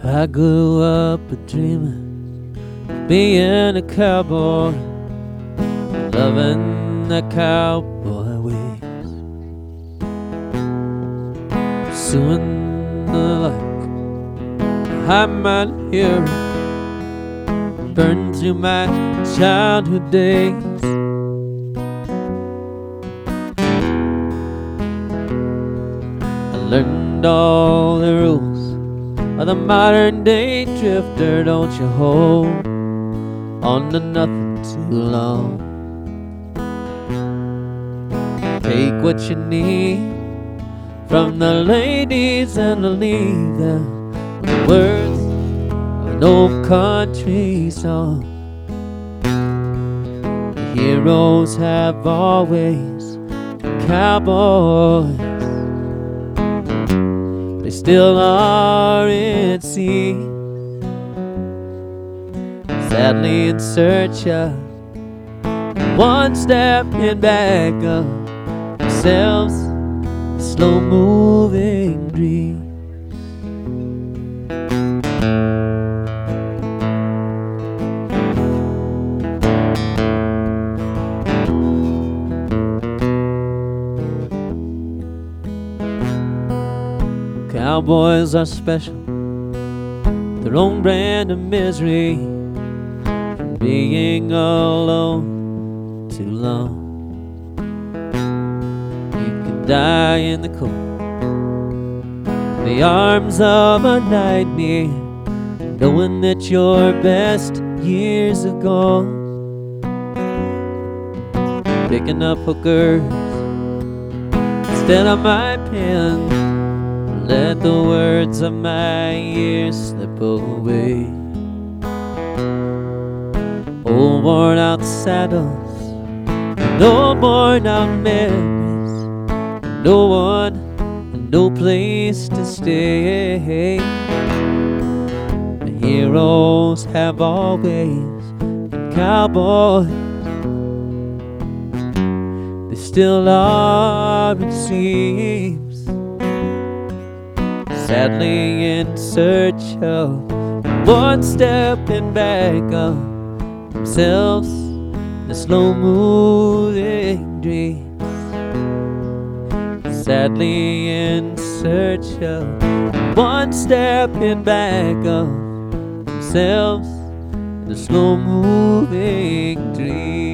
I grew up a dreamer, being a cowboy, loving the cowboy ways, pursuing the life I'm my hero, burned through my childhood days. I learned all the rules of the modern day drifter. Don't you hold on to nothing too long. Take what you need from the ladies and leave them with the words of an old country song. The heroes have always been cowboys. They still are, it seems, sadly in search of one step in back of themselves, a slow-moving dream. Cowboys are special, their own brand of misery, from being alone too long. You could die in the cold, in the arms of a nightmare, knowing that your best years have gone. Picking up hookers instead of my pen, let the words of my years slip away. Old worn out saddles, old worn out memories, no one and no place to stay. The heroes have always been cowboys. They still are, it seems, sadly in search of one step in back of themselves, the slow-moving dreams. Sadly in search of one step in back of themselves, the slow-moving dreams.